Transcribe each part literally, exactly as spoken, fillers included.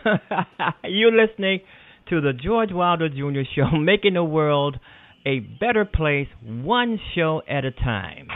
You're listening to the George Wilder Junior Show, making the world a better place, one show at a time.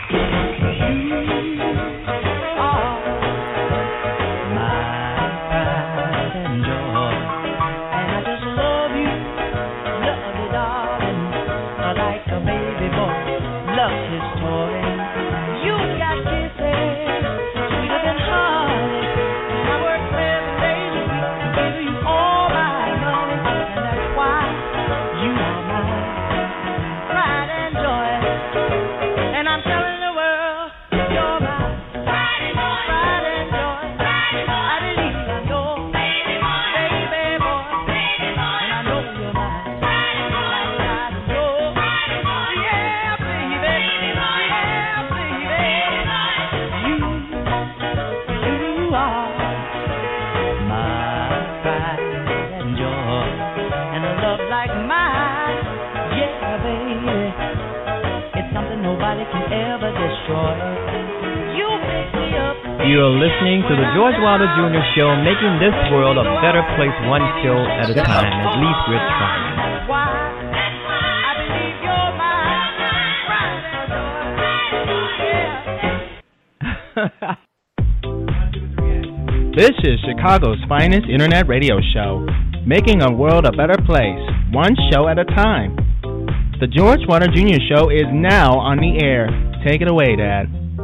You are listening to the George Wilder Junior Show, making this world a better place, one show at a time. At least we're trying. This is Chicago's finest internet radio show, making a world a better place, one show at a time. The George Wilder Junior Show is now on the air. Take it away, Dad.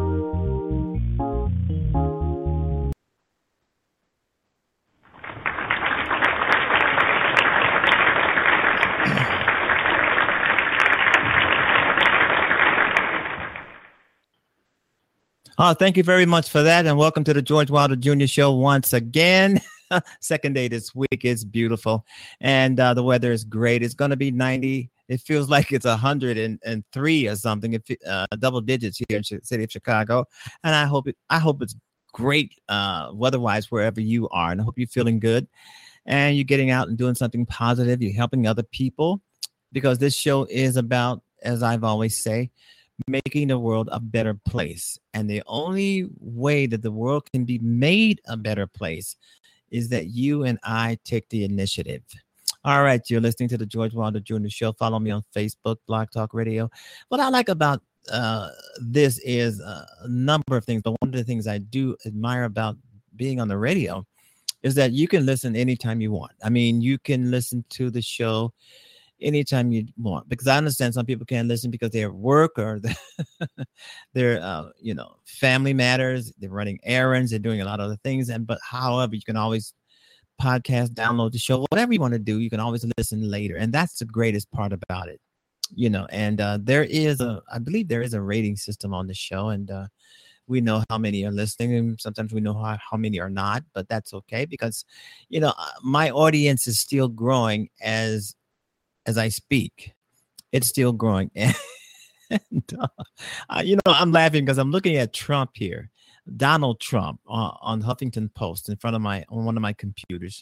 Oh, thank you very much for that, and welcome to the George Wilder Junior Show once again. Second day this week. It's beautiful, and uh, the weather is great. It's going to be ninety. It feels like it's one hundred three or something, it, uh, double digits here in the city of Chicago, and I hope it. I hope it's great uh, weather-wise wherever you are, and I hope you're feeling good, and you're getting out and doing something positive. You're helping other people, because this show is about, as I've always say, making the world a better place. And the only way that the world can be made a better place is that you and I take the initiative. All right, you're listening to the George Wilder Junior Show. Follow me on Facebook, Blog Talk Radio. What I like about uh, this is a number of things, but one of the things I do admire about being on the radio is that you can listen anytime you want. I mean, you can listen to the show anytime you want, because I understand some people can't listen because they're at work or they're, uh, you know, family matters. They're running errands. They're doing a lot of other things. And but however, you can always podcast, download the show, whatever you want to do. You can always listen later, and that's the greatest part about it, you know. And uh, there is a, I believe there is a rating system on the show, and uh, we know how many are listening, and sometimes we know how, how many are not. But that's okay, because, you know, my audience is still growing as as I speak. It's still growing. And, uh, you know, I'm laughing because I'm looking at Trump here, Donald Trump uh, on Huffington Post in front of my, on one of my computers.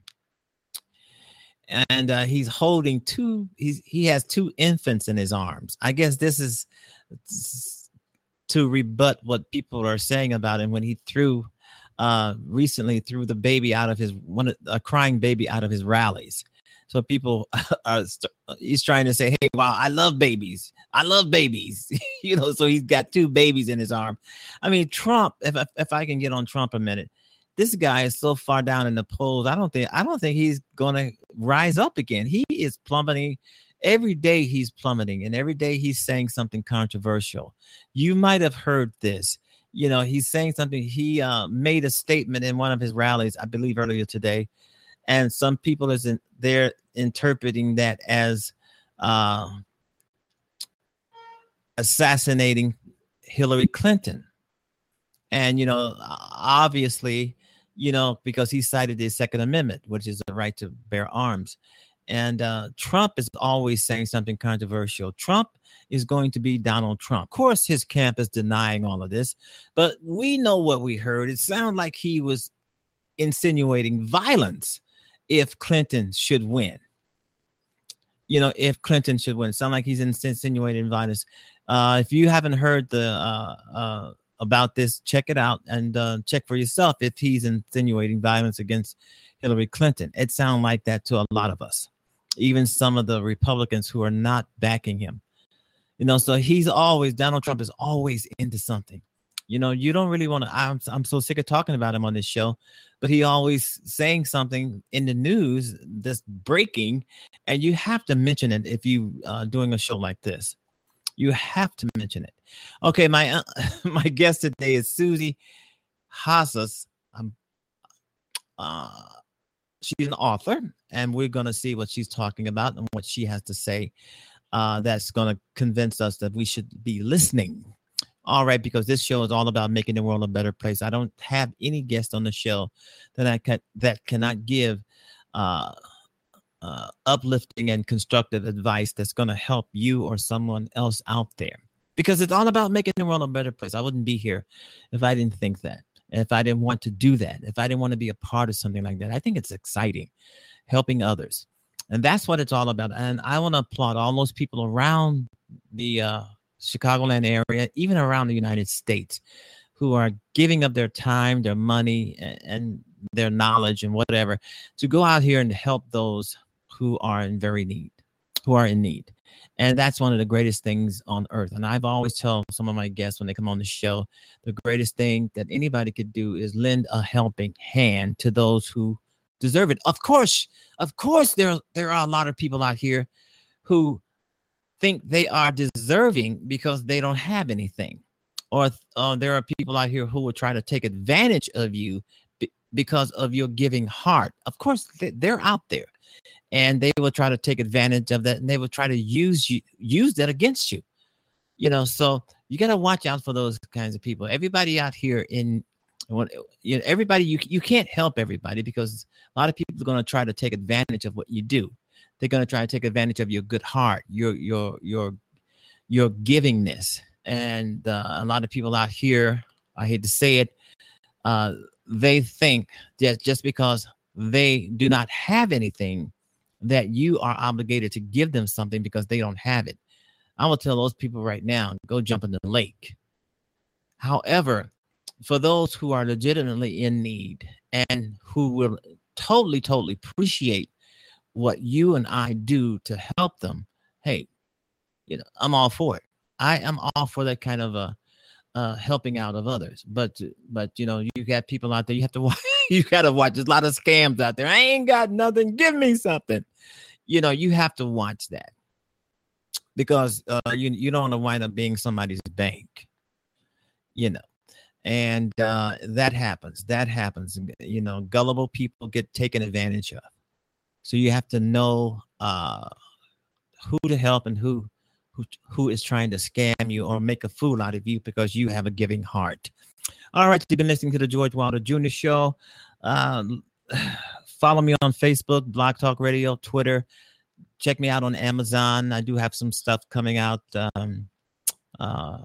And uh, he's holding two, he's, he has two infants in his arms. I guess this is to rebut what people are saying about him when he threw, uh, recently threw the baby out of his, one a crying baby out of his rallies. So people are, he's trying to say, hey, wow, I love babies. I love babies. You know, so he's got two babies in his arm. I mean, Trump, if, if I can get on Trump a minute, this guy is so far down in the polls. I don't think, I don't think he's going to rise up again. He is plummeting. Every day he's plummeting, and every day he's saying something controversial. You might have heard this. You know, he's saying something. He uh, made a statement in one of his rallies, I believe earlier today. And some people is in, they're interpreting that as uh, assassinating Hillary Clinton. And, you know, obviously, you know, because he cited the Second Amendment, which is the right to bear arms. And uh, Trump is always saying something controversial. Trump is going to be Donald Trump. Of course, his camp is denying all of this, but we know what we heard. It sounded like he was insinuating violence if Clinton should win. You know, if Clinton should win. It sounds like he's insinuating violence. Uh, if you haven't heard the uh, uh, about this, check it out and uh, check for yourself if he's insinuating violence against Hillary Clinton. It sounds like that to a lot of us, even some of the Republicans who are not backing him. You know, so he's always, Donald Trump is always into something. You know, you don't really want to, I'm, I'm so sick of talking about him on this show, but he always saying something in the news that's breaking, and you have to mention it if you uh, doing a show like this. You have to mention it. Okay, my uh, my guest today is Susie Hassas. Um, uh, she's an author, and we're going to see what she's talking about and what she has to say. Uh, that's going to convince us that we should be listening. All right, because this show is all about making the world a better place. I don't have any guest on the show that I can that cannot give uh, uh, uplifting and constructive advice that's going to help you or someone else out there. Because it's all about making the world a better place. I wouldn't be here if I didn't think that, if I didn't want to do that, if I didn't want to be a part of something like that. I think it's exciting, helping others, and that's what it's all about. And I want to applaud all those people around the uh, Chicagoland area, even around the United States, who are giving up their time, their money, and, and their knowledge and whatever to go out here and help those who are in very need, who are in need. And that's one of the greatest things on earth. And I've always told some of my guests when they come on the show, the greatest thing that anybody could do is lend a helping hand to those who deserve it. Of course, of course, there, there are a lot of people out here who think they are deserving because they don't have anything, or uh, there are people out here who will try to take advantage of you b- because of your giving heart. Of course, they, they're out there, and they will try to take advantage of that, and they will try to use you, use that against you. You know, so you got to watch out for those kinds of people. Everybody out here in, you know, everybody you you can't help everybody because a lot of people are going to try to take advantage of what you do. They're going to try to take advantage of your good heart, your your your your givingness. And uh, a lot of people out here, I hate to say it, uh, they think that just because they do not have anything, that you are obligated to give them something because they don't have it. I will tell those people right now, go jump in the lake. However, for those who are legitimately in need and who will totally, totally appreciate what you and I do to help them, hey, you know, I'm all for it. I am all for that kind of a uh, helping out of others. But, but you know, you got people out there. You have to watch. You got to watch. There's a lot of scams out there. I ain't got nothing. Give me something. You know, you have to watch that because uh, you you don't want to wind up being somebody's bank. You know, and uh, that happens. That happens. You know, gullible people get taken advantage of. So you have to know uh, who to help and who, who who is trying to scam you or make a fool out of you because you have a giving heart. All right, you've been listening to the George Wilder Junior Show. Um, follow me on Facebook, Blog Talk Radio, Twitter. Check me out on Amazon. I do have some stuff coming out um, uh,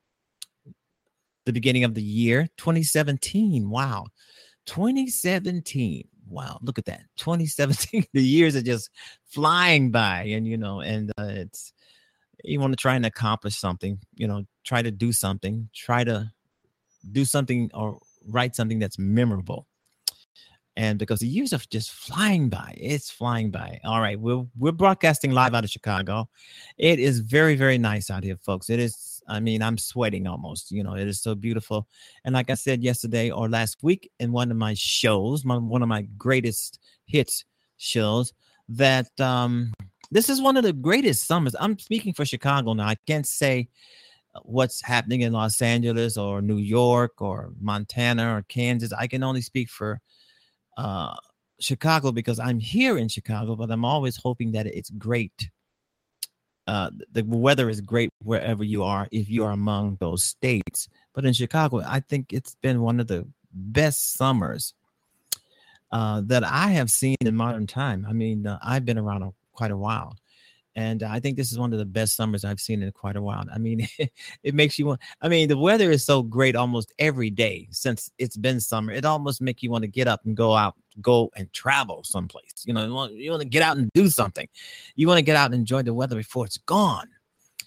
the beginning of the year, twenty seventeen. Wow, twenty seventeen. Wow, look at that. twenty seventeen, the years are just flying by. And, you know, and uh, it's, you want to try and accomplish something, you know, try to do something, try to do something or write something that's memorable. And because the years are just flying by, it's flying by. All right, we're, we're broadcasting live out of Chicago. It is very, very nice out here, folks. It is. I mean, I'm sweating almost, you know, it is so beautiful. And like I said yesterday or last week in one of my shows, my, one of my greatest hits shows, that um, this is one of the greatest summers. I'm speaking for Chicago now. I can't say what's happening in Los Angeles or New York or Montana or Kansas. I can only speak for uh, Chicago because I'm here in Chicago, but I'm always hoping that it's great. Uh, the weather is great wherever you are, if you are among those states. But in Chicago, I think it's been one of the best summers uh, that I have seen in modern time. I mean, uh, I've been around a, quite a while. And I think this is one of the best summers I've seen in quite a while. I mean, it, it makes you want, I mean, the weather is so great almost every day since it's been summer. It almost makes you want to get up and go out, go and travel someplace. You know, you want, you want to get out and do something. You want to get out and enjoy the weather before it's gone.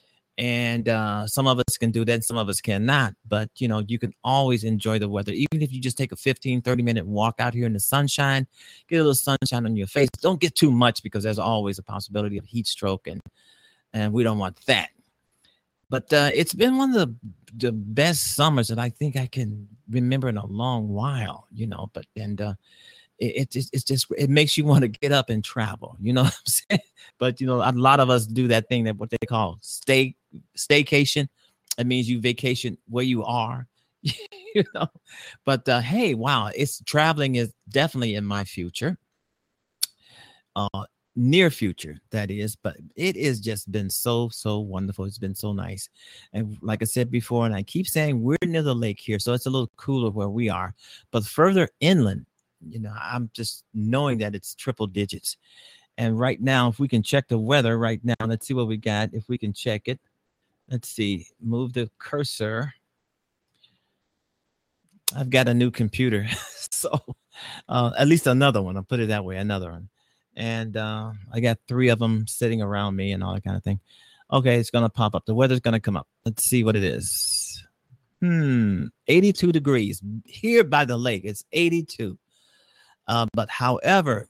And uh, some of us can do that, some of us cannot. But, you know, you can always enjoy the weather. Even if you just take a fifteen, thirty minute walk out here in the sunshine, get a little sunshine on your face. Don't get too much because there's always a possibility of heat stroke, and and we don't want that. But uh, it's been one of the, the best summers that I think I can remember in a long while, you know, but and uh, it, it it's just it makes you want to get up and travel, you know what I'm saying? But, you know, a lot of us do that thing that what they call stay staycation. It means you vacation where you are, you know. But uh, hey, wow, it's traveling is definitely in my future. Uh, near future, that is, but it has just been so so wonderful. It's been so nice, and like I said before, and I keep saying, we're near the lake here, so it's a little cooler where we are. But further inland, you know, I'm just knowing that it's triple digits. And right now, if we can check the weather right now, let's see what we got. If we can check it, let's see. Move the cursor. I've got a new computer, so uh, at least another one. I'll put it that way, another one. And uh, I got three of them sitting around me and all that kind of thing. Okay, it's going to pop up. The weather's going to come up. Let's see what it is. Hmm, eighty-two degrees. Here by the lake, it's eighty-two. Uh, but however,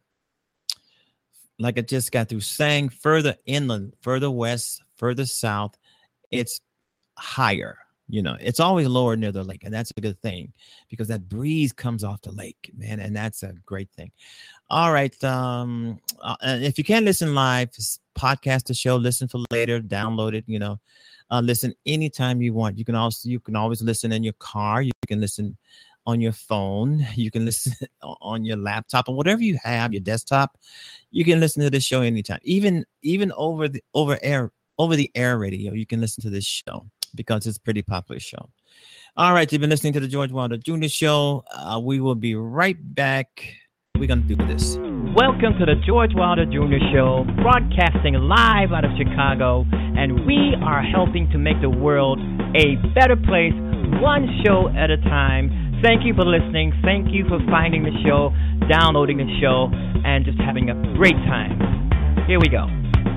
like I just got through saying, further inland, further west, further south, it's higher. You know, it's always lower near the lake, and that's a good thing because that breeze comes off the lake, man, and that's a great thing. All right. Um, uh, and if you can't listen live, podcast the show, listen for later, download it, you know, uh, listen anytime you want. You can also, you can always listen in your car. You can listen on your phone. You can listen on your laptop or whatever you have, your desktop. You can listen to this show anytime, even, even over the, over air, over the air radio. You can listen to this show because it's a pretty popular show. All right. You've been listening to the George Wilder Junior Show. Uh, we will be right back. We're going to do this. Welcome to the George Wilder Junior Show, broadcasting live out of Chicago, and we are helping to make the world a better place, one show at a time. Thank you for listening. Thank you for finding the show, downloading the show, and just having a great time. Here we go.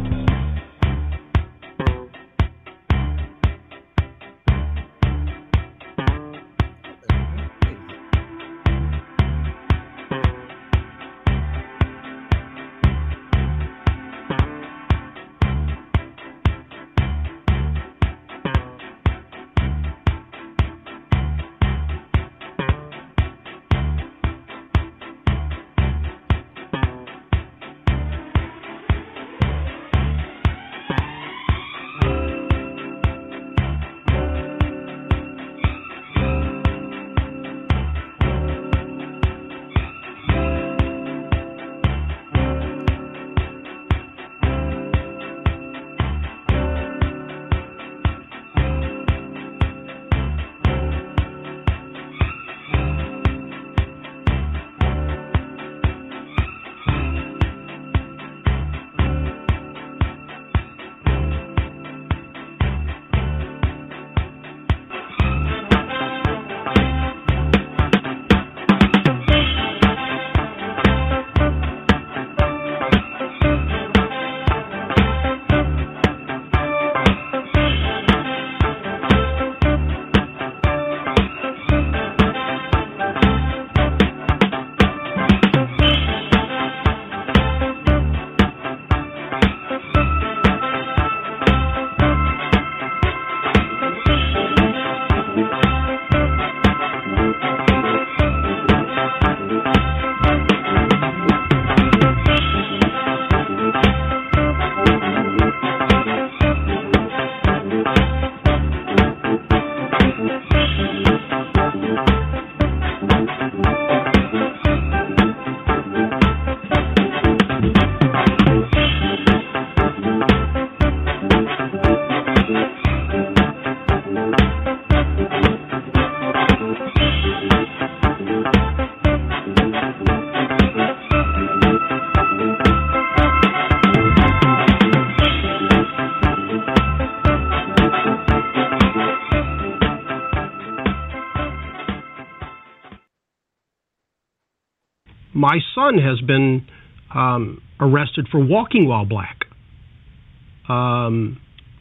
My son has been um, arrested for walking while black. Um,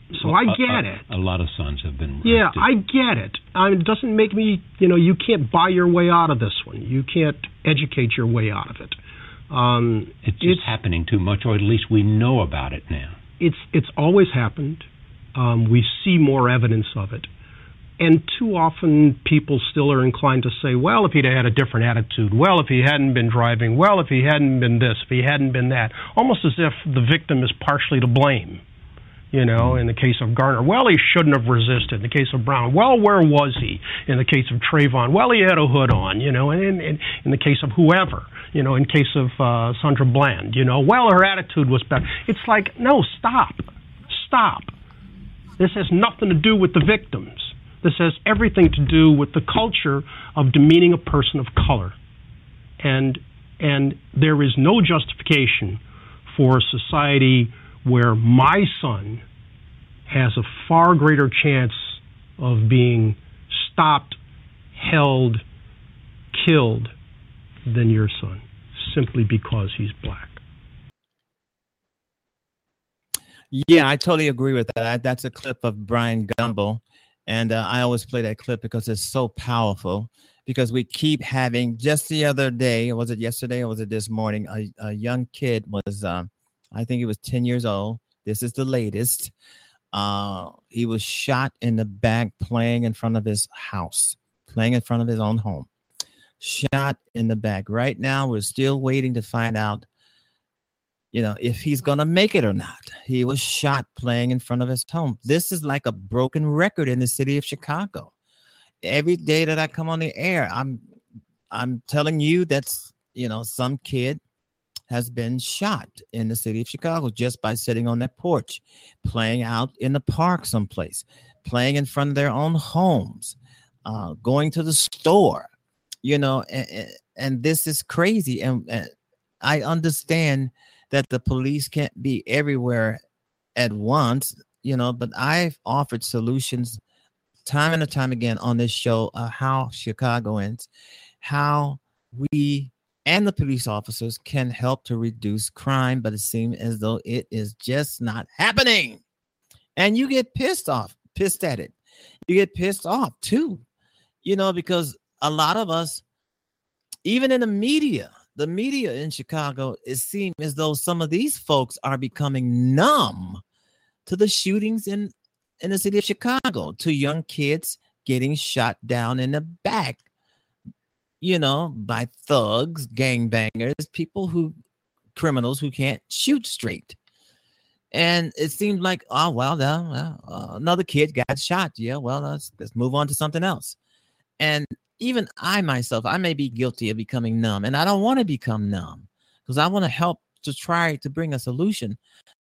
So well, I a, get a, it. A lot of sons have been arrested. Yeah, I get it. I mean, it doesn't make me, you know, you can't buy your way out of this one. You can't educate your way out of it. Um, it's just it's, happening too much, or at least we know about it now. It's it's always happened. Um, we see more evidence of it. And too often people still are inclined to say, well, if he'd had a different attitude, well, if he hadn't been driving, well, if he hadn't been this, if he hadn't been that, almost as if the victim is partially to blame. You know, in the case of Garner, well, he shouldn't have resisted. In the case of Brown, well, where was he? In the case of Trayvon, well, he had a hood on, you know, and in, in, in the case of whoever, you know, in case of uh, Sandra Bland, you know, well, her attitude was better. It's like, no, stop, stop. This has nothing to do with the victims. This has everything to do with the culture of demeaning a person of color. And, and there is no justification for a society where my son has a far greater chance of being stopped, held, killed than your son, simply because he's black. Yeah, I totally agree with that. That's a clip of Brian Gumbel, and uh, I always play that clip because it's so powerful, because we keep having, just the other day, was it yesterday or was it this morning, a, a young kid was, um, I think he was ten years old. This is the latest. Uh, he was shot in the back playing in front of his house, playing in front of his own home. Shot in the back. Right now, we're still waiting to find out, you know, if he's going to make it or not. He was shot playing in front of his home. This is like a broken record in the city of Chicago. Every day that I come on the air, I'm I'm telling you that's, you know, some kid has been shot in the city of Chicago just by sitting on that porch, playing out in the park someplace, playing in front of their own homes, uh, going to the store, you know, and, and this is crazy. And, and I understand that the police can't be everywhere at once, you know, but I've offered solutions time and time again on this show, uh, how Chicagoans, how we and the police officers can help to reduce crime, but it seems as though it is just not happening. And you get pissed off, pissed at it. You get pissed off too, you know, because a lot of us, even in the media, the media in Chicago, it seems as though some of these folks are becoming numb to the shootings in, in the city of Chicago, to young kids getting shot down in the back, you know, by thugs, gangbangers, people who, criminals who can't shoot straight. And it seemed like, oh, well, uh, uh, another kid got shot. Yeah, well, let's, let's move on to something else. And even I myself, I may be guilty of becoming numb, and I don't want to become numb because I want to help to try to bring a solution.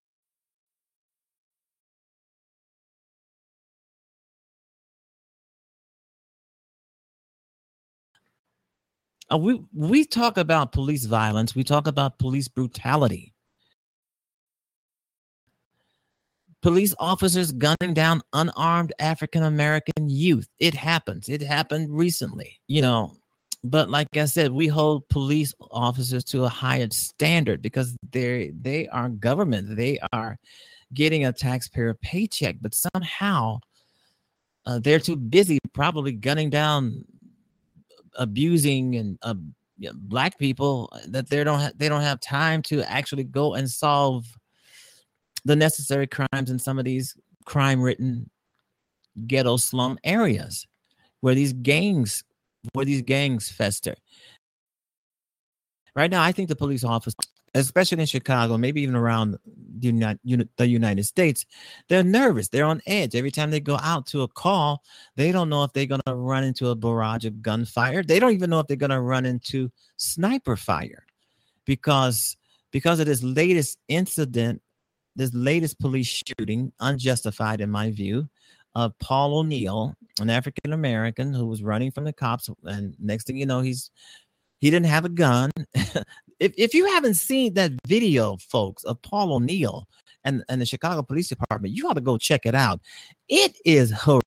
Uh, we we talk about police violence. We talk about police brutality. Police officers gunning down unarmed African-American youth. It happens. It happened recently, you know. But like I said, we hold police officers to a higher standard because they they are government. They are getting a taxpayer paycheck, but somehow uh, they're too busy probably gunning down, abusing and uh, you know, black people, that they don't ha- they don't have time to actually go and solve the necessary crimes in some of these crime-ridden ghetto slum areas where these gangs where these gangs fester. Right now, I think the police officers, especially in Chicago, maybe even around the United, the United States, they're nervous. They're on edge. Every time they go out to a call, they don't know if they're going to run into a barrage of gunfire. They don't even know if they're going to run into sniper fire because, because of this latest incident, this latest police shooting, unjustified in my view, of Paul O'Neill, an African-American who was running from the cops. And next thing you know, he's he didn't have a gun. if if you haven't seen that video, folks, of Paul O'Neill and, and the Chicago Police Department, you ought to go check it out. It is horrific.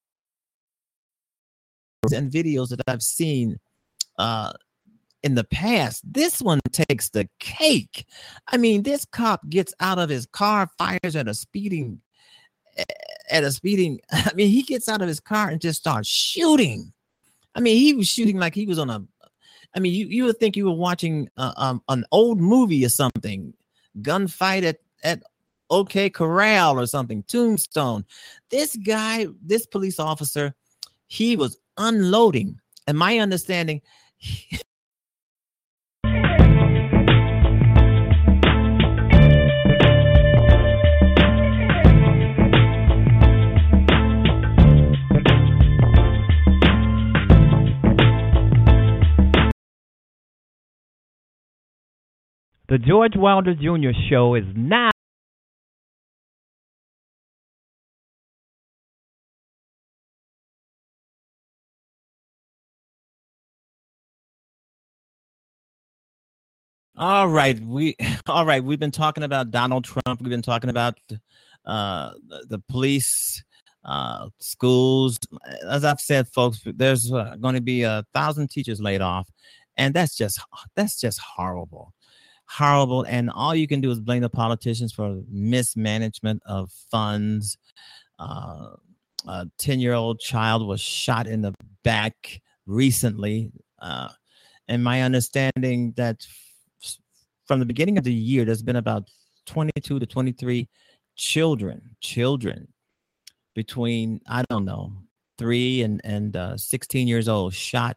And videos that I've seen uh, in the past, this one takes the cake. I mean, this cop gets out of his car, fires at a speeding at a speeding. I mean, he gets out of his car and just starts shooting. I mean, he was shooting like he was on a. I mean, you, you would think you were watching uh, um, an old movie or something, gunfight at at OK Corral or something, Tombstone. This guy, this police officer, he was unloading. And my understanding. He, The George Wilder Junior Show is now. All right, we all right. We've been talking about Donald Trump. We've been talking about uh, the, the police, uh, schools. As I've said, folks, there's uh, going to be a thousand teachers laid off, and that's just that's just horrible. Horrible, and all you can do is blame the politicians for mismanagement of funds. Uh, a ten-year-old child was shot in the back recently, uh, and my understanding that f- from the beginning of the year, there's been about twenty-two to twenty-three children, children between I don't know three and and uh, sixteen years old shot.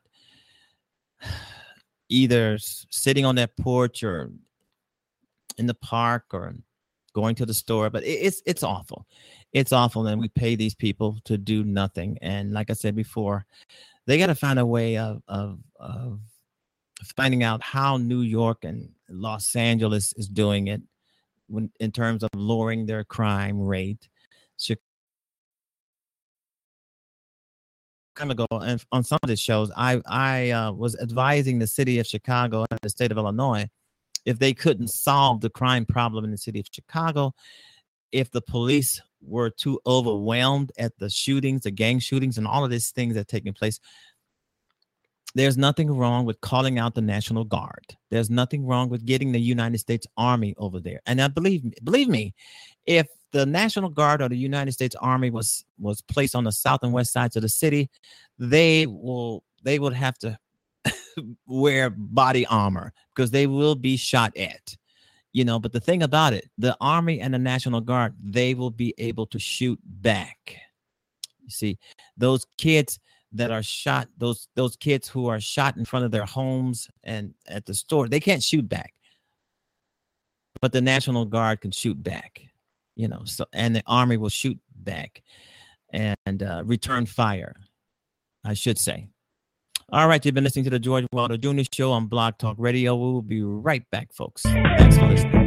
Either sitting on that porch or in the park or going to the store, but it's it's awful. It's awful, and we pay these people to do nothing. And like I said before, they got to find a way of, of of finding out how New York and Los Angeles is doing it when in terms of lowering their crime rate. Time ago, and on some of the shows, I I uh, was advising the city of Chicago and the state of Illinois if they couldn't solve the crime problem in the city of Chicago, if the police were too overwhelmed at the shootings, the gang shootings, and all of these things that are taking place. There's nothing wrong with calling out the National Guard. There's nothing wrong with getting the United States Army over there. And I believe believe me, if the National Guard or the United States Army was was placed on the south and west sides of the city, they will they would have to wear body armor because they will be shot at, you know. But the thing about it, the Army and the National Guard, they will be able to shoot back. You see, those kids that are shot, those those kids who are shot in front of their homes and at the store, they can't shoot back. But the National Guard can shoot back. You know, so and the Army will shoot back and uh, return fire, I should say. All right, you've been listening to the George Wilder Junior Show on Blog Talk Radio. We'll be right back, folks. Thanks for listening.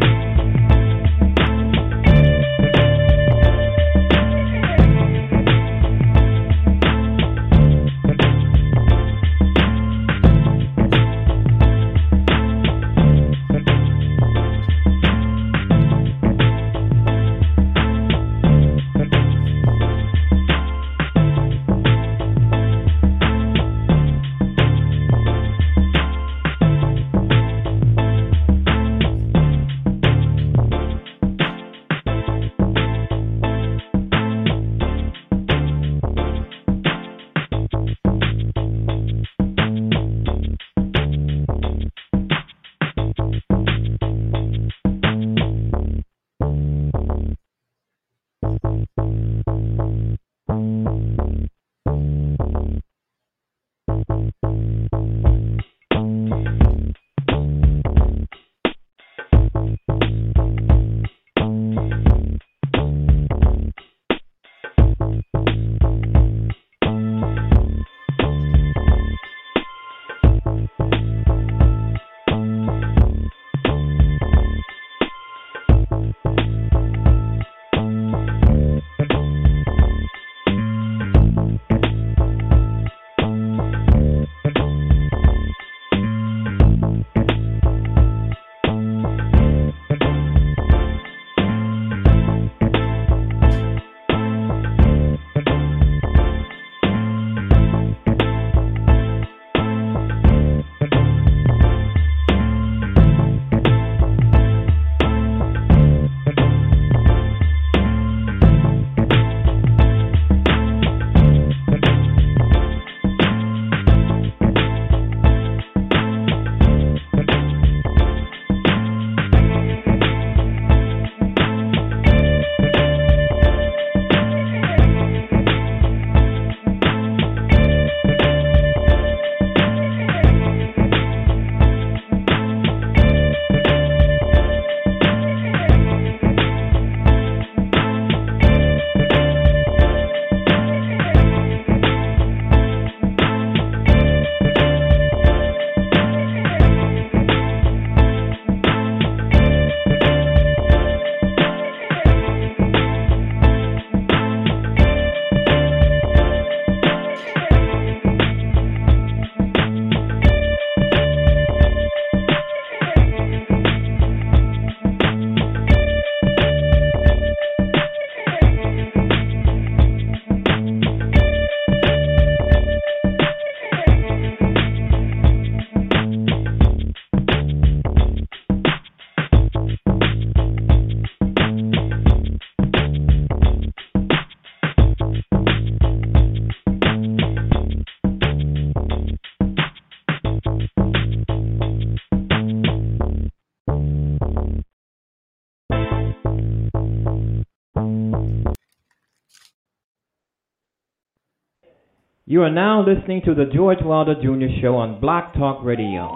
You are now listening to the George Wilder Junior Show on Blog Talk Radio.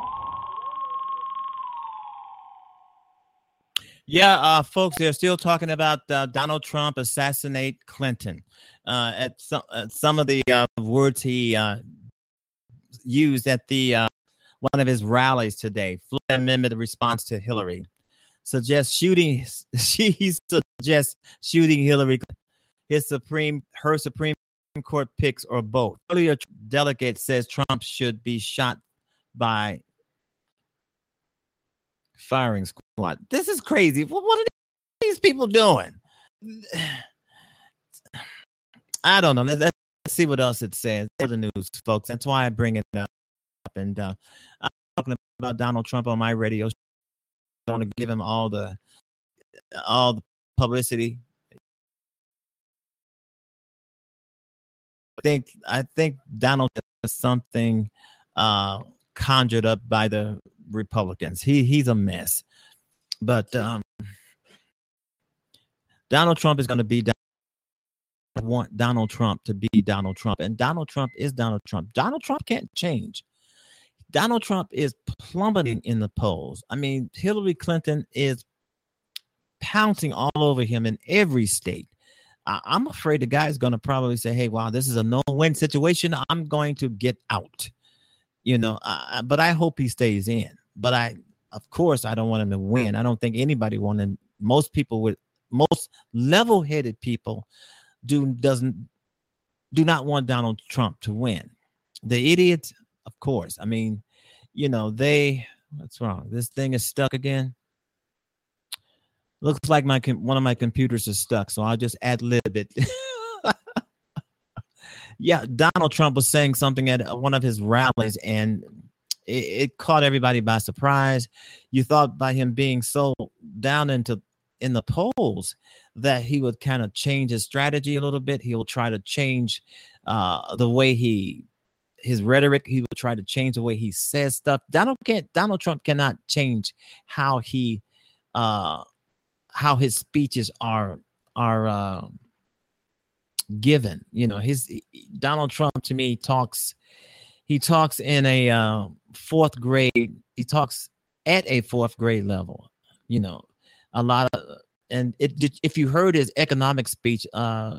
Yeah, uh, folks, they're still talking about uh, Donald Trump assassinate Clinton. Uh, at some, uh, some of the uh, words he uh, used at the uh, one of his rallies today, Floyd Amendment response to Hillary, suggests shooting. She suggests shooting Hillary. His supreme, her Supreme Court picks or both. Earlier, delegate says Trump should be shot by firing squad. This is crazy. What, what are these people doing? I don't know. Let's, let's see what else it says. For the news, folks. That's why I bring it up. And uh, I'm talking about Donald Trump on my radio show. I want to give him all the all the publicity. I think I think Donald is something uh, conjured up by the Republicans. He he's a mess. But um, Donald Trump is going to be. I want Donald Trump to be Donald Trump, and Donald Trump is Donald Trump. Donald Trump can't change. Donald Trump is plummeting in the polls. I mean, Hillary Clinton is pouncing all over him in every state. I, I'm afraid the guy is going to probably say, hey, wow, this is a no-win situation. I'm going to get out, you know, uh, but I hope he stays in. But I, of course, I don't want him to win. I don't think anybody wants him. Most people with most level-headed people do doesn't do not want Donald Trump to win. The idiots, of course. I mean, you know, they what's wrong? This thing is stuck again. Looks like my one of my computers is stuck, so I'll just ad lib it. Yeah, Donald Trump was saying something at one of his rallies, and it, it caught everybody by surprise. You thought by him being so down into in the polls that he would kind of change his strategy a little bit. He'll try to change uh, the way he, his rhetoric. He will try to change the way he says stuff. Donald can't, Donald Trump cannot change how he, uh, how his speeches are, are uh, given. You know, his Donald Trump to me talks, he talks in a uh, fourth grade. He talks at a fourth grade level, you know, a lot of, and it, if you heard his economic speech, uh,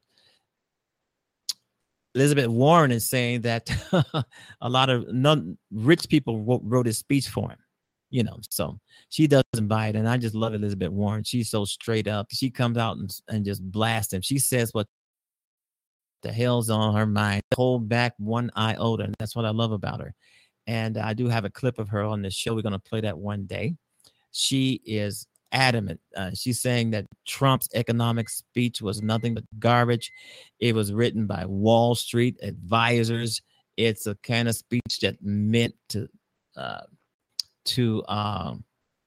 Elizabeth Warren is saying that a lot of non rich people wrote, wrote his speech for him, you know, so she doesn't buy it. And I just love Elizabeth Warren. She's so straight up. She comes out and, and just blasts him. She says what the hell's on her mind. Hold back one iota. And that's what I love about her. And I do have a clip of her on this show. We're going to play that one day. She is adamant. Uh, she's saying that Trump's economic speech was nothing but garbage. It was written by Wall Street advisors. It's a kind of speech that meant to uh, to um,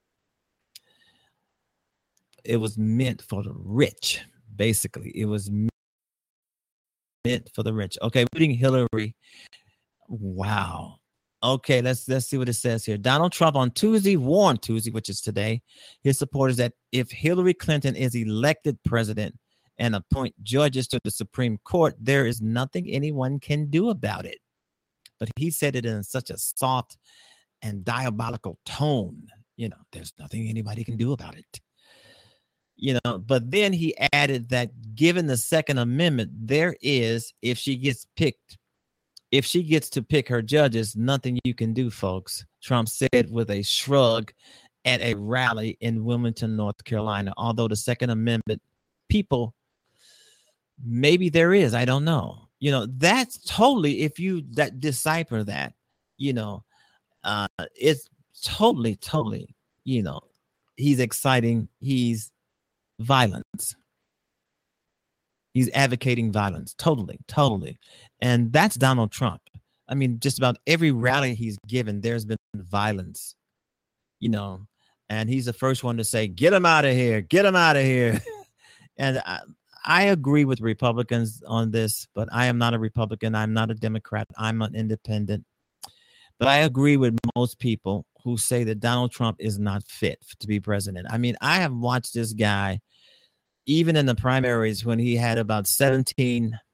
it was meant for the rich. Basically, it was meant for the rich. Okay, reading Hillary. Wow. Okay, let's let's see what it says here. Donald Trump on Tuesday warned Tuesday, which is today, his supporters that if Hillary Clinton is elected president and appoint judges to the Supreme Court, there is nothing anyone can do about it. But he said it in such a soft and diabolical tone. You know, there's nothing anybody can do about it. You know, but then he added that given the Second Amendment, there is, if she gets picked, If she gets to pick her judges, nothing you can do, folks, Trump said with a shrug at a rally in Wilmington, North Carolina. Although the Second Amendment people, maybe there is, I don't know. You know, that's totally, if you that decipher that, you know, uh, it's totally, totally, you know, he's exciting. He's violence. He's advocating violence. Totally, totally. And that's Donald Trump. I mean, just about every rally he's given, there's been violence, you know, and he's the first one to say, get him out of here, get him out of here. And I, I agree with Republicans on this, but I am not a Republican. I'm not a Democrat. I'm an independent. But I agree with most people who say that Donald Trump is not fit to be president. I mean, I have watched this guy, even in the primaries when he had about seventeen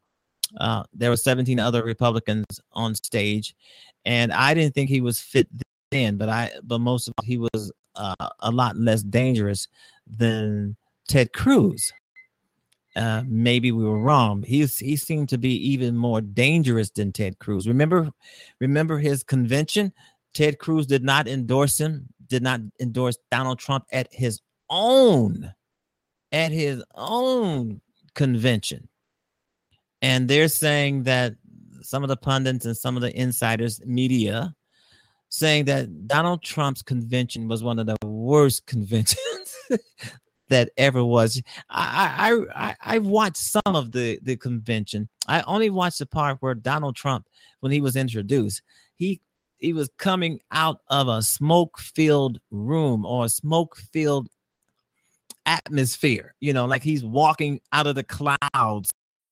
Uh, there were seventeen other Republicans on stage, and I didn't think he was fit then, but I, but most of all, he was uh, a lot less dangerous than Ted Cruz. Uh, maybe we were wrong. He's he seemed to be even more dangerous than Ted Cruz. Remember, remember his convention. Ted Cruz did not endorse him. Did not endorse Donald Trump at his own, at his own convention. And they're saying that some of the pundits and some of the insiders, media, saying that Donald Trump's convention was one of the worst conventions that ever was. I I I, I watched some of the, the convention. I only watched the part where Donald Trump, when he was introduced, he he was coming out of a smoke-filled room or a smoke-filled atmosphere, you know, like he's walking out of the clouds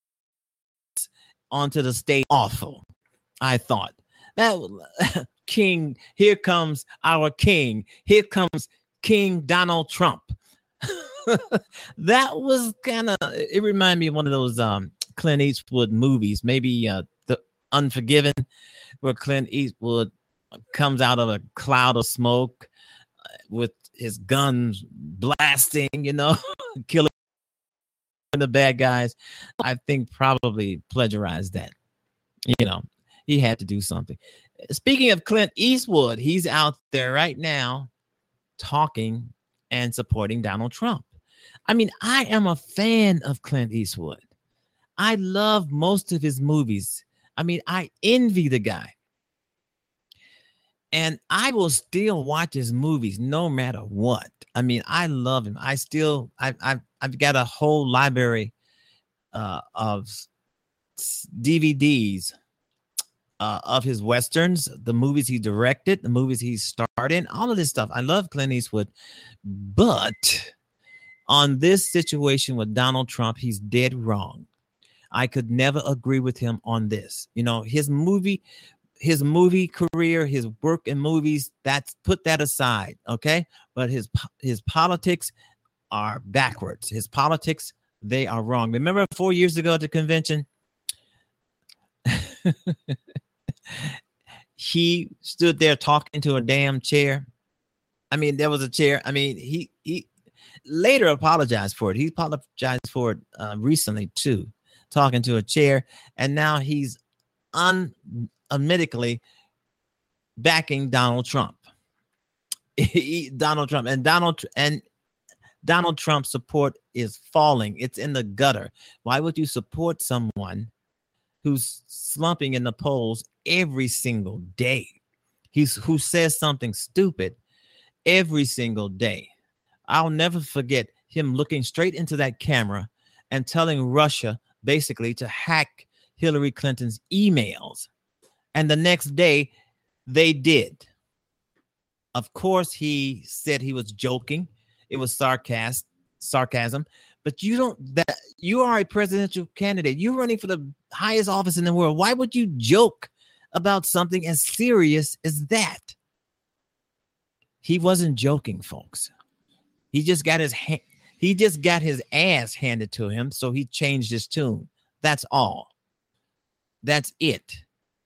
onto the stage. Awful. I thought that King, here comes our king. Here comes King Donald Trump. That was kind of, it reminded me of one of those um, Clint Eastwood movies, maybe uh, The Unforgiven, where Clint Eastwood comes out of a cloud of smoke with his guns blasting, you know, killing the bad guys. I think probably plagiarized that. You know, he had to do something. Speaking of Clint Eastwood, he's out there right now talking and supporting Donald Trump. I mean, I am a fan of Clint Eastwood. I love most of his movies. I mean, I envy the guy. And I will still watch his movies no matter what. I mean, I love him. I still, I've, I've, I've got a whole library uh, of D V Ds uh, of his Westerns, the movies he directed, the movies he starred in, all of this stuff. I love Clint Eastwood. But on this situation with Donald Trump, he's dead wrong. I could never agree with him on this. You know, his movie... His movie career, his work in movies, that's put that aside, okay? But his his politics are backwards. His politics, they are wrong. Remember four years ago at the convention, he stood there talking to a damn chair. I mean, there was a chair. I mean, he he later apologized for it. He apologized for it uh, recently too, talking to a chair, and now he's un. admittedly backing Donald Trump. Donald Trump and Donald and Donald Trump's support is falling. It's in the gutter. Why would you support someone who's slumping in the polls every single day? He's who says something stupid every single day. I'll never forget him looking straight into that camera and telling Russia basically to hack Hillary Clinton's emails. And the next day, they did. Of course, he said he was joking. It was sarcasm, sarcasm. But you don't. That you are a presidential candidate. You're running for the highest office in the world. Why would you joke about something as serious as that? He wasn't joking, folks. He just got his ha- he just got his ass handed to him, so he changed his tune. That's all. That's it.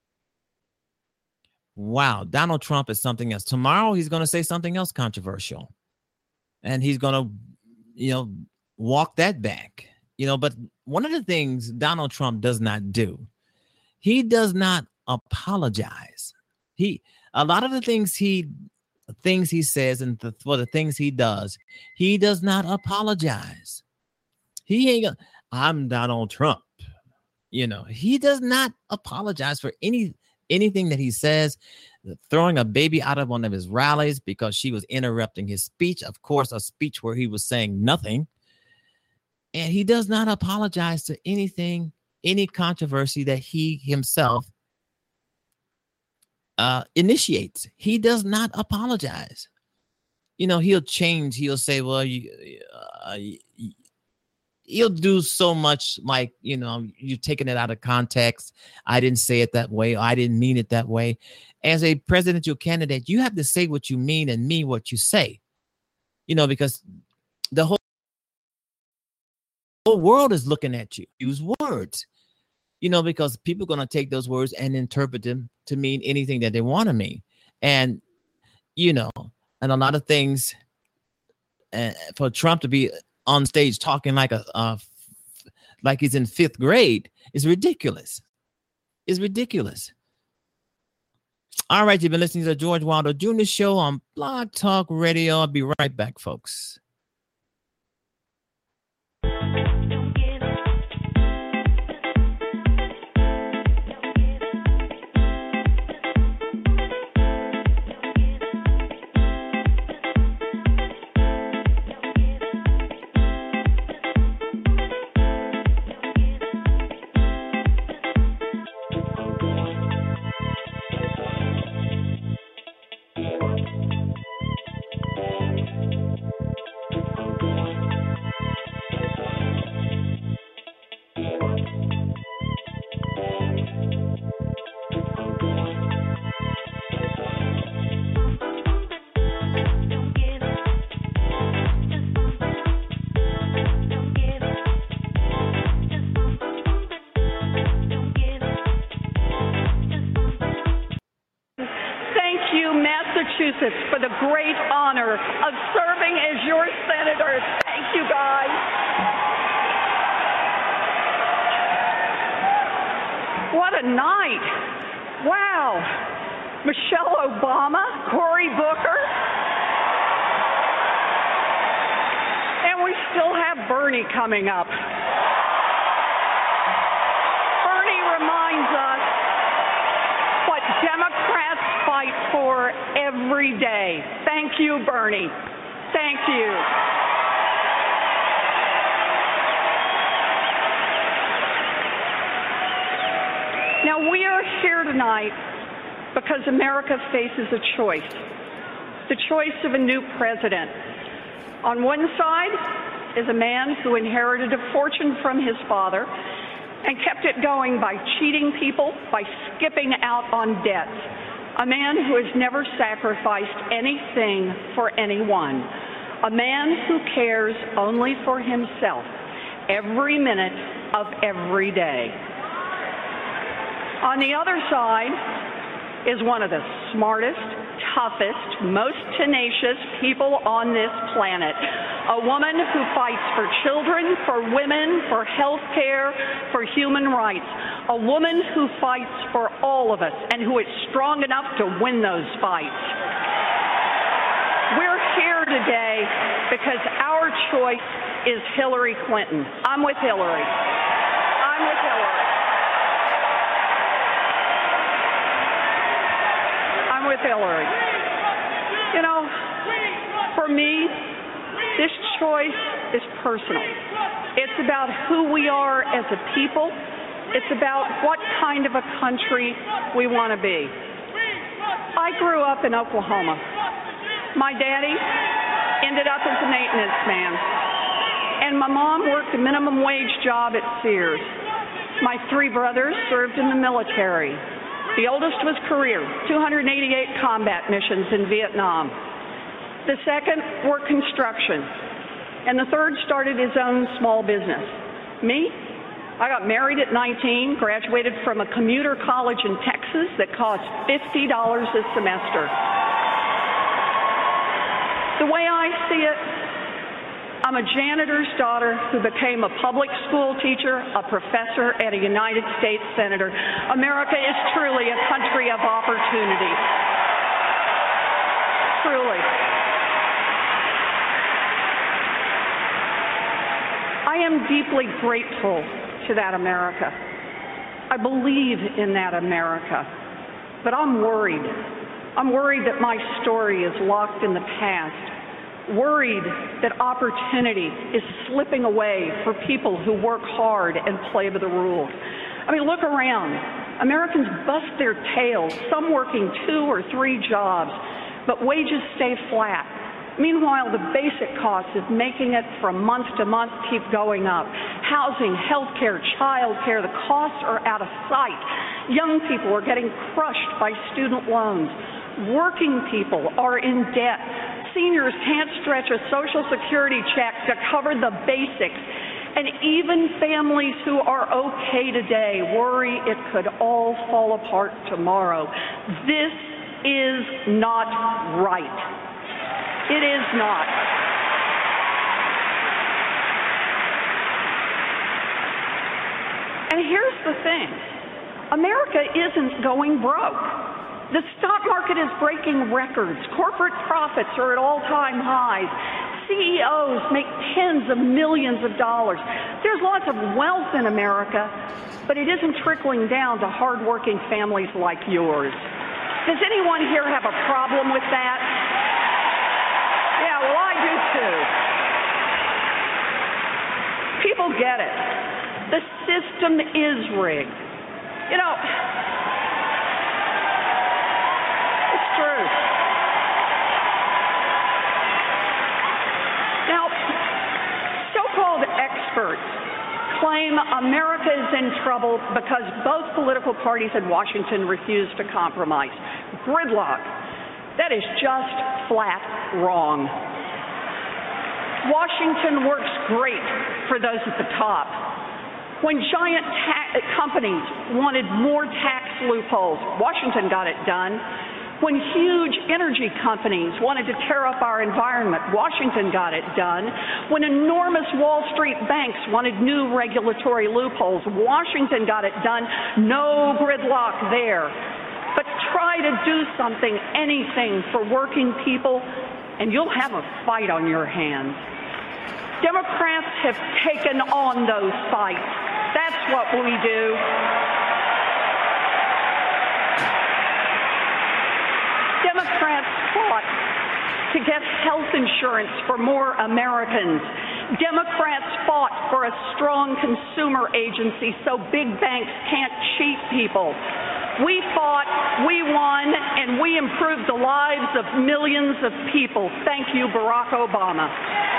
Wow, Donald Trump is something else. Tomorrow, he's going to say something else controversial. And he's going to, you know, walk that back. You know, but one of the things Donald Trump does not do, he does not apologize. He, a lot of the things he, things he says and the, for the things he does, he does not apologize. He ain't, I'm Donald Trump. You know, he does not apologize for any anything that he says. Throwing a baby out of one of his rallies because she was interrupting his speech. Of course, a speech where he was saying nothing. And he does not apologize to anything, any controversy that he himself uh, initiates. He does not apologize. You know, he'll change. He'll say, well, you, uh, he'll do so much like, you know, you've taken it out of context. I didn't say it that way. I didn't mean it that way. As a presidential candidate, you have to say what you mean and mean what you say, you know, because the whole, whole world is looking at you. Use words. you know, because people are going to take those words and interpret them to mean anything that they want to mean. And, you know, and a lot of things uh, for Trump to be on stage talking like a, uh, like he's in fifth grade is ridiculous. It's ridiculous. All right, you've been listening to the George Wilder Junior Show on Blog Talk Radio. I'll be right back, folks. For the great honor of serving as your senator. Thank you, guys. What a night. Wow. Michelle Obama, Cory Booker. And we still have Bernie coming up. Bernie reminds us what Democrats fight for every day. Thank you, Bernie. Thank you. Now, we are here tonight because America faces a choice, the choice of a new president. On one side is a man who inherited a fortune from his father and kept it going by cheating people, by skipping out on debts. A man who has never sacrificed anything for anyone. A man who cares only for himself every minute of every day. On the other side is one of the smartest, toughest, most tenacious people on this planet. A woman who fights for children, for women, for health care, for human rights. A woman who fights for all of us and who is strong enough to win those fights. We're here today because our choice is Hillary Clinton. I'm with Hillary. I'm with Hillary. I'm with Hillary. You know, for me, this choice is personal. It's about who we are as a people. It's about what kind of a country we want to be. I grew up in Oklahoma. My daddy ended up as a maintenance man, and my mom worked a minimum wage job at Sears. My three brothers served in the military. The oldest was career, two hundred eighty-eight combat missions in Vietnam. The second worked construction, and the third started his own small business. Me? I got married at nineteen, graduated from a commuter college in Texas that cost fifty dollars a semester. The way I see it, I'm a janitor's daughter who became a public school teacher, a professor, and a United States Senator. America is truly a country of opportunity. Truly. I am deeply grateful to that America. I believe in that America, but I'm worried. I'm worried that my story is locked in the past, worried that opportunity is slipping away for people who work hard and play by the rules. I mean, look around. Americans bust their tails, some working two or three jobs, but wages stay flat. Meanwhile, the basic costs of making it from month to month keep going up. Housing, health care, child care, the costs are out of sight. Young people are getting crushed by student loans. Working people are in debt. Seniors can't stretch a Social Security check to cover the basics. And even families who are okay today worry it could all fall apart tomorrow. This is not right. It is not. And here's the thing. America isn't going broke. The stock market is breaking records. Corporate profits are at all-time highs. C E Os make tens of millions of dollars. There's lots of wealth in America, but it isn't trickling down to hardworking families like yours. Does anyone here have a problem with that? Yeah, well, I do too. People get it. The system is rigged. You know, it's true. Now, so-called experts claim America is in trouble because both political parties in Washington refuse to compromise. Gridlock. That is just flat wrong. Washington works great for those at the top. When giant ta- companies wanted more tax loopholes, Washington got it done. When huge energy companies wanted to tear up our environment, Washington got it done. When enormous Wall Street banks wanted new regulatory loopholes, Washington got it done. No gridlock there. But try to do something, anything for working people, and you'll have a fight on your hands. Democrats have taken on those fights. That's what we do. Democrats fought to get health insurance for more Americans. Democrats fought for a strong consumer agency so big banks can't cheat people. We fought, we won, and we improved the lives of millions of people. Thank you, Barack Obama.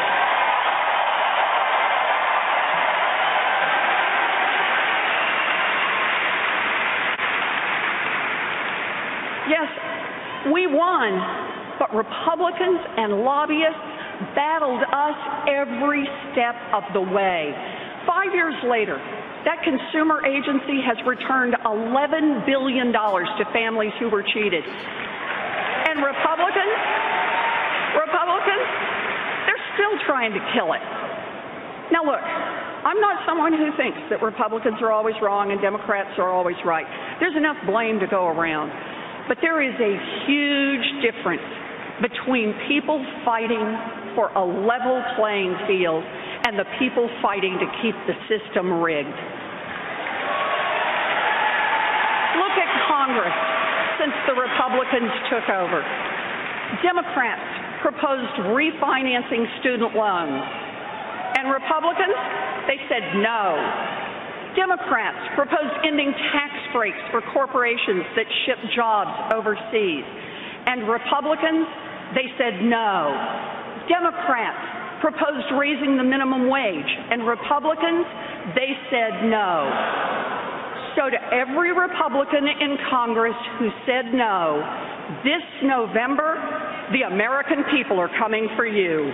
Yes, we won, but Republicans and lobbyists battled us every step of the way. Five years later, that consumer agency has returned eleven billion dollars to families who were cheated. And Republicans, Republicans, they're still trying to kill it. Now look, I'm not someone who thinks that Republicans are always wrong and Democrats are always right. There's enough blame to go around. But there is a huge difference between people fighting for a level playing field and the people fighting to keep the system rigged. Look at Congress since the Republicans took over. Democrats proposed refinancing student loans, and Republicans, they said no. Democrats proposed ending tax breaks for corporations that ship jobs overseas, and Republicans, they said no. Democrats proposed raising the minimum wage, and Republicans, they said no. So to every Republican in Congress who said no, this November, the American people are coming for you.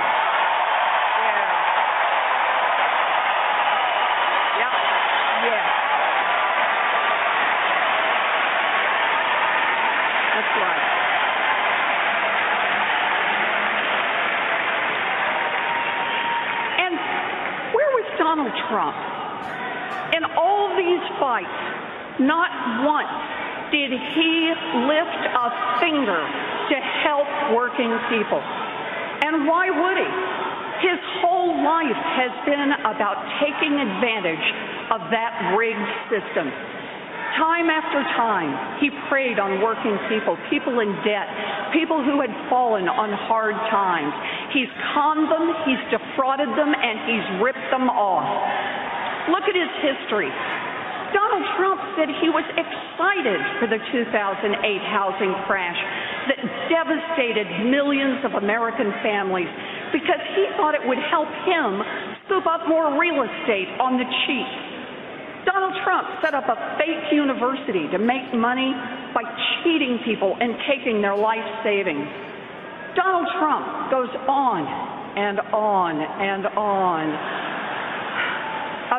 Donald Trump. In all these fights, not once did he lift a finger to help working people. And why would he? His whole life has been about taking advantage of that rigged system. Time after time, he preyed on working people, people in debt, people who had fallen on hard times. He's conned them, he's defrauded them, and he's ripped them off. Look at his history. Donald Trump said he was excited for the two thousand eight housing crash that devastated millions of American families because he thought it would help him scoop up more real estate on the cheap. Donald Trump set up a fake university to make money by cheating people and taking their life savings. Donald Trump goes on and on and on.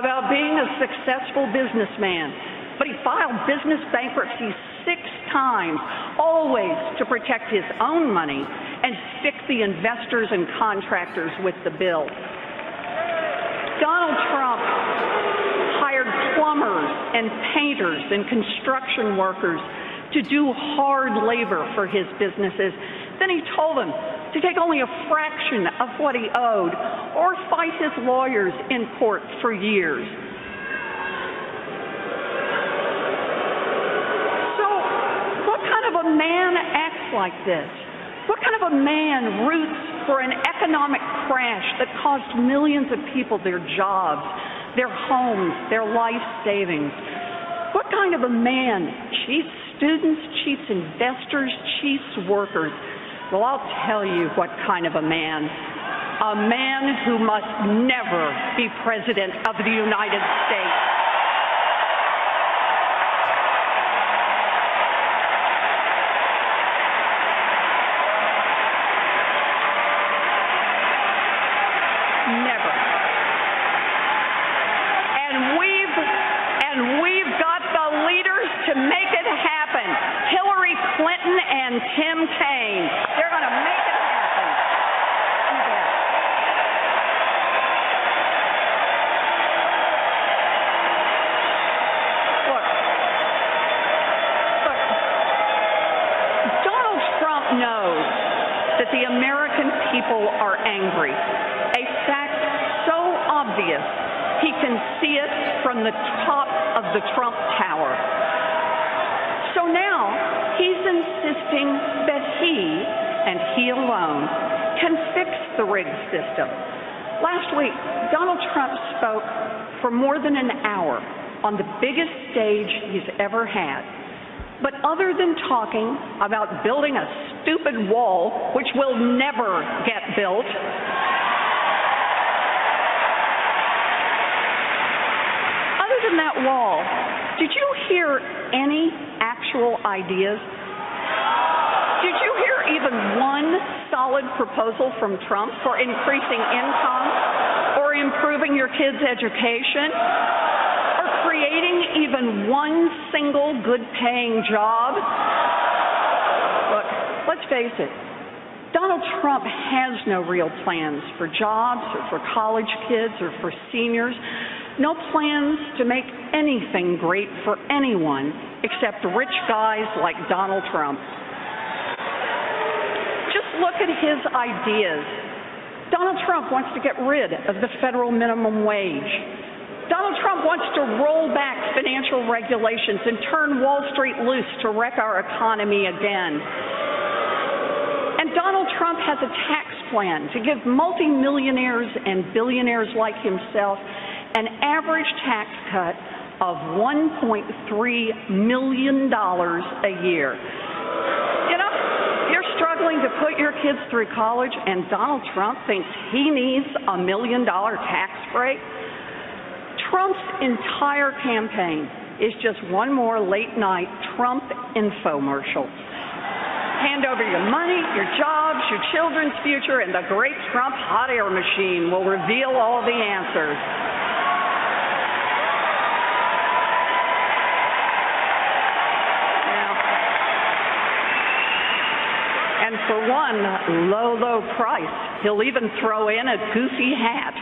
about being a successful businessman, but he filed business bankruptcy six times, always to protect his own money and stick the investors and contractors with the bill. Donald Trump hired plumbers and painters and construction workers to do hard labor for his businesses. Then he told them to take only a fraction of what he owed or fight his lawyers in court for years. So what kind of a man acts like this? What kind of a man roots for an economic crash that cost millions of people their jobs, their homes, their life savings? What kind of a man cheats students, cheats investors, cheats workers? Well, I'll tell you what kind of a man. A man who must never be president of the United States. Never. And we've, and we've got the leaders to make it happen. Hillary Clinton and Tim Kaine. They're going to make it happen. Look, look, Donald Trump knows that the American people are angry. A fact so obvious he can see it from the top of the Trump Tower. So now he's insisting that he, and he alone, can fix the rigged system. Last week, Donald Trump spoke for more than an hour on the biggest stage he's ever had. But other than talking about building a stupid wall, which will never get built, other than that wall, did you hear any actual ideas? Did you hear even one solid proposal from Trump for increasing income or improving your kids' education or creating even one single good-paying job? Look, let's face it. Donald Trump has no real plans for jobs or for college kids or for seniors. No plans to make anything great for anyone except rich guys like Donald Trump. Just look at his ideas. Donald Trump wants to get rid of the federal minimum wage. Donald Trump wants to roll back financial regulations and turn Wall Street loose to wreck our economy again. And Donald Trump has a tax plan to give multimillionaires and billionaires like himself an average tax cut of one point three million dollars a year. You know, you're struggling to put your kids through college, and Donald Trump thinks he needs a million dollar tax break. Trump's entire campaign is just one more late night Trump infomercial. Hand over your money, your jobs, your children's future, and the great Trump hot air machine will reveal all the answers. And for one low, low price, he'll even throw in a goofy hat.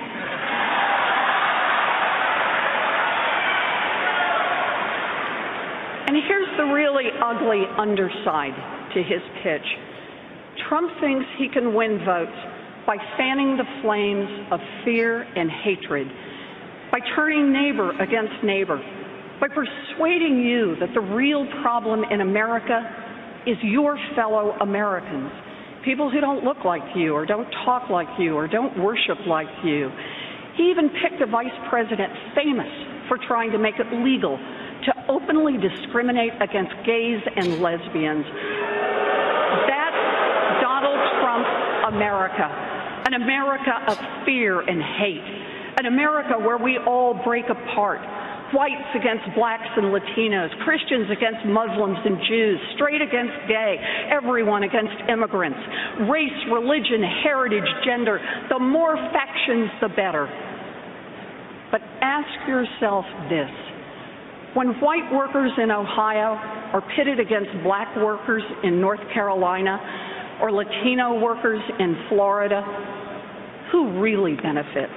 And here's the really ugly underside to his pitch. Trump thinks he can win votes by fanning the flames of fear and hatred, by turning neighbor against neighbor, by persuading you that the real problem in America is your fellow Americans, people who don't look like you or don't talk like you or don't worship like you. He even picked a vice president famous for trying to make it legal to openly discriminate against gays and lesbians. That's Donald Trump's America, an America of fear and hate, an America where we all break apart. Whites against blacks and Latinos, Christians against Muslims and Jews, straight against gay, everyone against immigrants, race, religion, heritage, gender. The more factions, the better. But ask yourself this. When white workers in Ohio are pitted against black workers in North Carolina or Latino workers in Florida, who really benefits?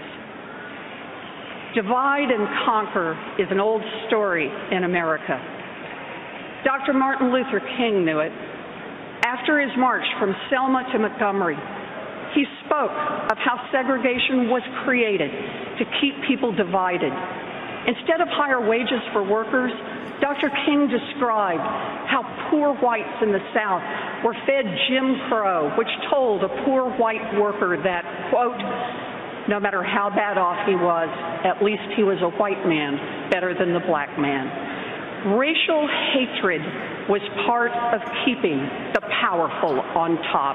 Divide and conquer is an old story in America. Doctor Martin Luther King knew it. After his march from Selma to Montgomery, he spoke of how segregation was created to keep people divided. Instead of higher wages for workers, Doctor King described how poor whites in the South were fed Jim Crow, which told a poor white worker that, quote, no matter how bad off he was, at least he was a white man better than the black man. Racial hatred was part of keeping the powerful on top.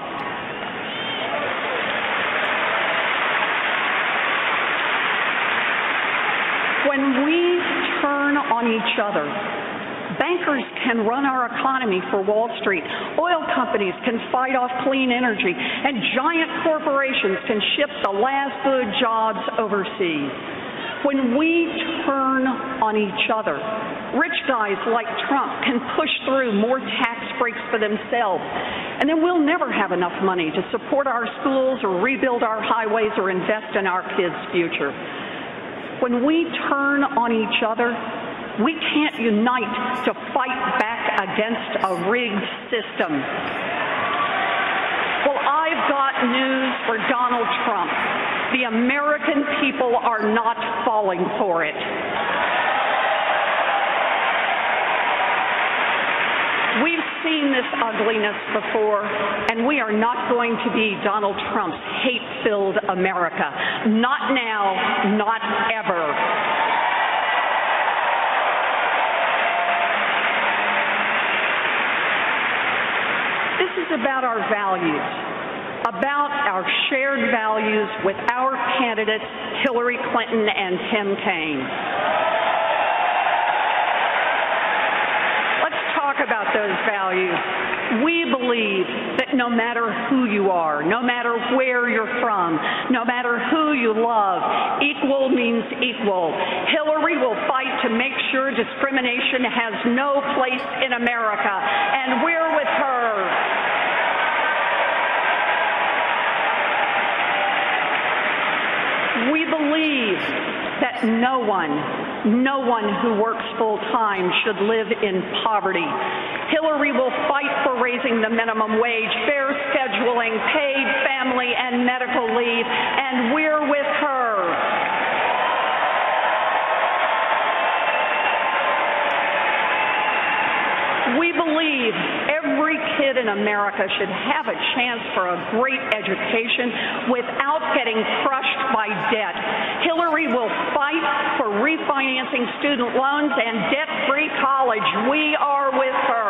When we turn on each other, bankers can run our economy for Wall Street, oil companies can fight off clean energy, and giant corporations can ship the last good jobs overseas. When we turn on each other, rich guys like Trump can push through more tax breaks for themselves, and then we'll never have enough money to support our schools or rebuild our highways or invest in our kids' future. When we turn on each other, we can't unite to fight back against a rigged system. Well, I've got news for Donald Trump. The American people are not falling for it. We've seen this ugliness before, and we are not going to be Donald Trump's hate-filled America. Not now, not ever. This is about our values, about our shared values with our candidates, Hillary Clinton and Tim Kaine. Let's talk about those values. We believe that no matter who you are, no matter where you're from, no matter who you love, equal means equal. Hillary will fight to make sure discrimination has no place in America, and we're with her. We believe that no one, no one who works full-time should live in poverty. Hillary will fight for raising the minimum wage, fair scheduling, paid family and medical leave, and we're with her. We believe every kid in America should have a chance for a great education without getting crushed by debt. Hillary will fight for refinancing student loans and debt-free college. We are with her.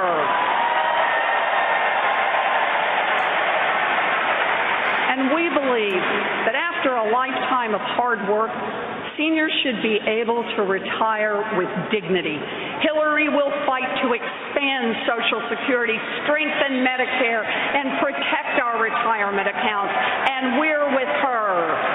And we believe that after a lifetime of hard work, seniors should be able to retire with dignity. Hillary will fight to expand Social Security, strengthen Medicare, and protect our retirement accounts. And we're with her.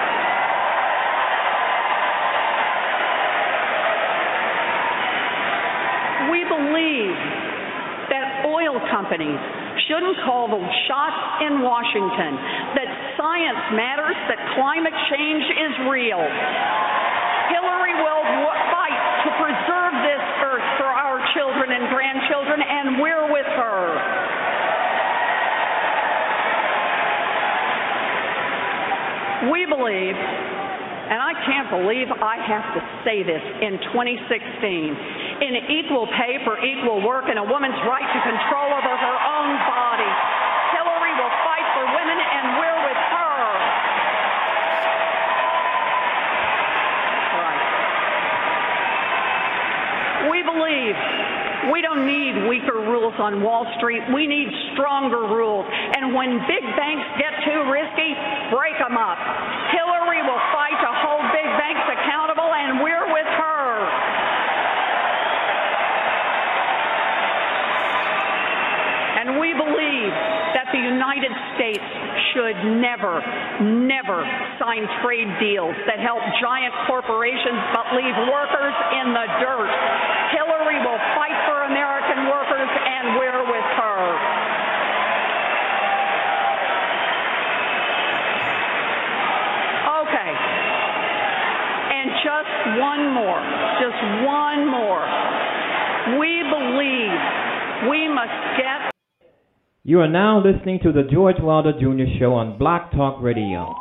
We believe that oil companies shouldn't call the shots in Washington, that science matters, that climate change is real. Hillary will fight to preserve this earth for our children and grandchildren, and we're with her. We believe, and I can't believe I have to say this in twenty sixteen, in equal pay for equal work and a woman's right to control over her own body. Hillary will fight for women, and we're with her. Right. We believe we don't need weaker rules on Wall Street. We need stronger rules. And when big banks get too risky, break them up. Hillary will fight to hold big banks accountable, and we're with her. And we believe that the United States should never, never sign trade deals that help giant corporations but leave workers in the dirt. Hillary will fight for American workers, and we're with her. Okay. And just one more, just one more. We believe we must get. You are now listening to the George Wilder Junior Show on Blog Talk Radio.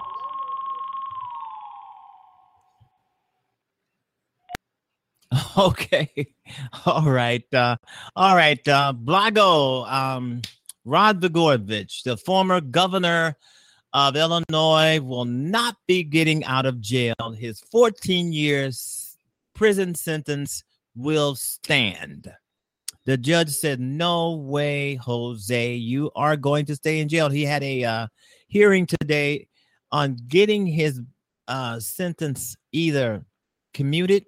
Okay. All right. Uh, all right. Uh, Blago, um, Rod Blagojevich, the former governor of Illinois, will not be getting out of jail. His fourteen years prison sentence will stand. The judge said, no way, Jose, you are going to stay in jail. He had a uh, hearing today on getting his uh, sentence either commuted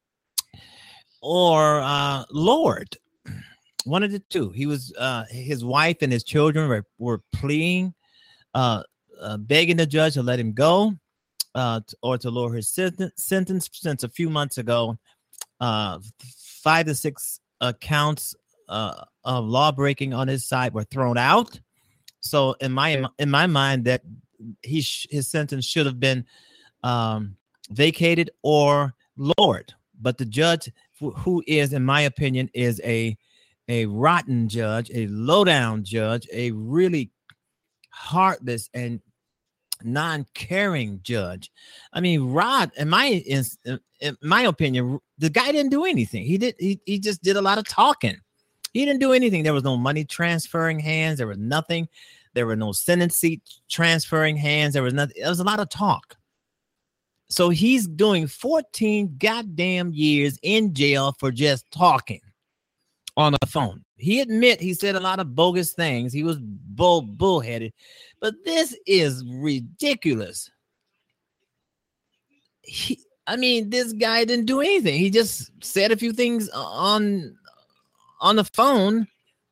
or uh, lowered. One of the two. He was, uh, his wife and his children were, were pleading, uh, uh, begging the judge to let him go uh, or to lower his sentence, sentence since a few months ago. Uh, five to six uh, counts uh, of law breaking on his side were thrown out. So in my in my mind, that he sh- his sentence should have been um, vacated or lowered. But the judge, who is, in my opinion, is a a rotten judge, a low down judge, a really heartless and non-caring judge. I mean, Rod, in my in, in my opinion, the guy didn't do anything. He did. He, he just did a lot of talking. He didn't do anything. There was no money transferring hands. There was nothing. There were no Senate seat transferring hands. There was nothing. There was a lot of talk. So he's doing fourteen goddamn years in jail for just talking on the phone. He admit he said a lot of bogus things. He was bull bullheaded, but this is ridiculous. He, I mean, this guy didn't do anything. He just said a few things on on the phone.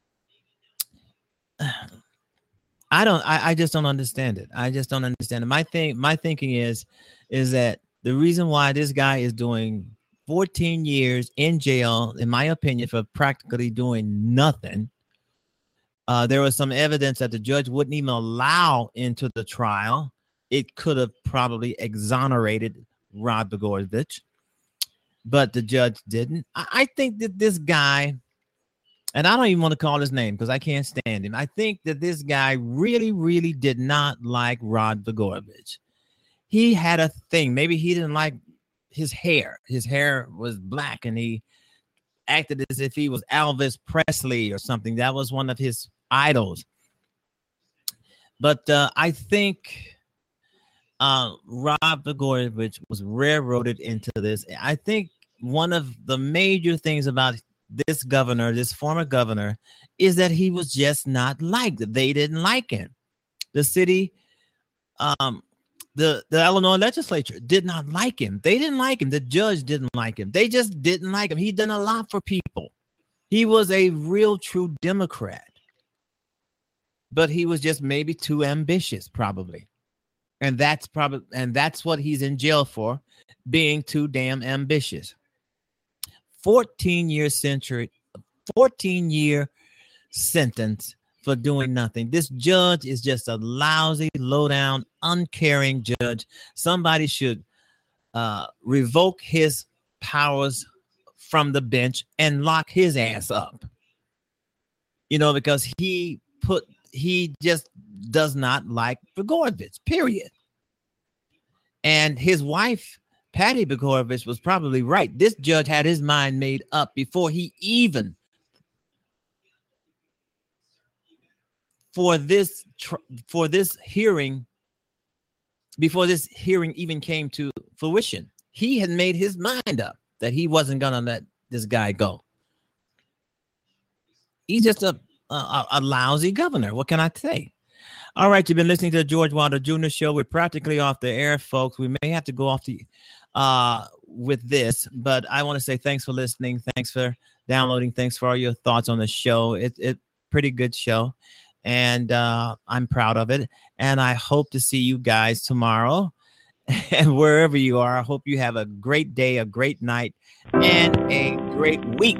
I don't. I, I just don't understand it. I just don't understand it. My thing. My thinking is, is that the reason why this guy is doing fourteen years in jail, in my opinion, for practically doing nothing. Uh, there was some evidence that the judge wouldn't even allow into the trial. It could have probably exonerated Rod Blagojevich, but the judge didn't. I, I think that this guy, and I don't even want to call his name because I can't stand him. I think that this guy really, really did not like Rod Blagojevich. He had a thing. Maybe he didn't like his hair. His hair was black and he acted as if he was Elvis Presley or something. That was one of his idols. But uh, I think uh, Rod Blagojevich was railroaded into this. I think one of the major things about this governor, this former governor, is that he was just not liked. They didn't like him. The city, um, the, the Illinois legislature did not like him. They didn't like him. The judge didn't like him. They just didn't like him. He done a lot for people. He was a real true Democrat. But he was just maybe too ambitious, probably. And that's probably and that's what he's in jail for, being too damn ambitious. fourteen year century, fourteen year sentence for doing nothing. This judge is just a lousy, low down, uncaring judge. Somebody should uh, revoke his powers from the bench and lock his ass up. You know, because he put he just does not like Blagojevich, period. And his wife, Patty Blagojevich, was probably right. This judge had his mind made up before he even, for this for this hearing, before this hearing even came to fruition, he had made his mind up that he wasn't gonna let this guy go. He's just a a, a lousy governor. What can I say? All right, you've been listening to the George Wilder Junior Show. We're practically off the air, folks. We may have to go off the uh, with this, but I want to say thanks for listening. Thanks for downloading. Thanks for all your thoughts on the show. It's it pretty good show. and uh, I'm proud of it. And I hope to see you guys tomorrow. And wherever you are, I hope you have a great day, a great night, and a great week.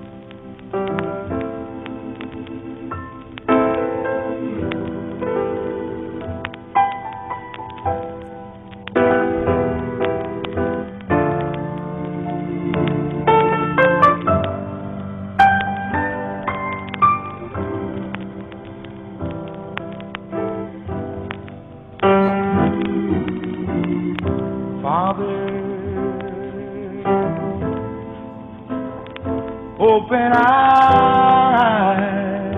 Open eyes,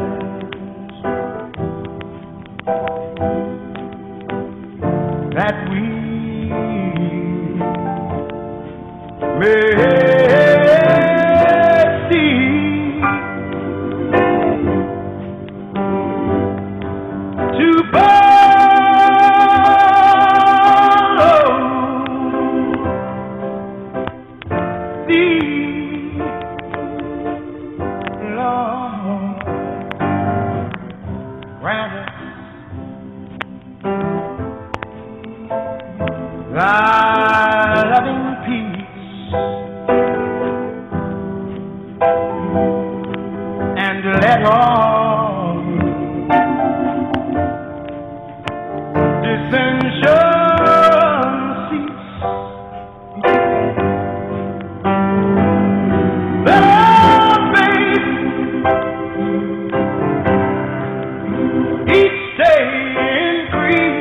that we may see, to follow thee. Thy loving peace, and let all dissension cease. Let our faith each day increase.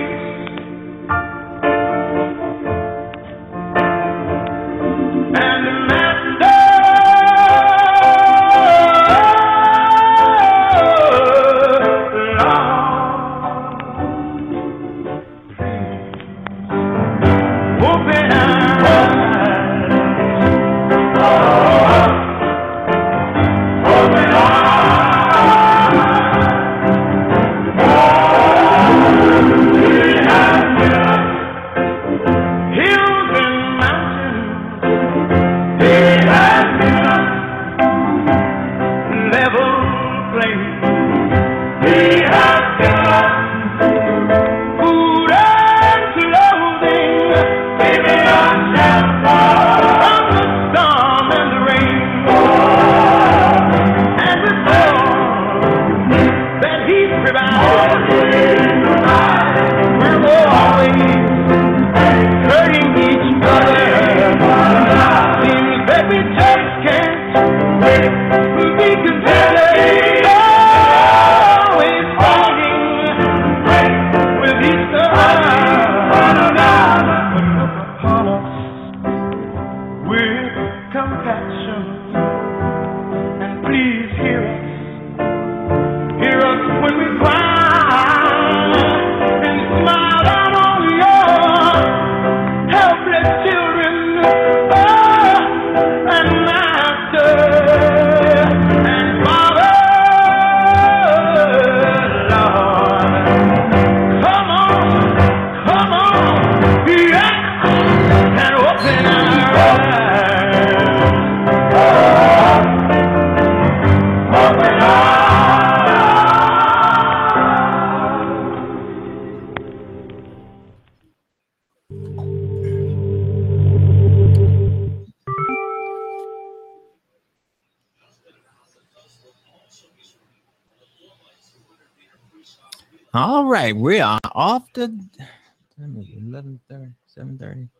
All right, we are off to eleven thirty, seven thirty.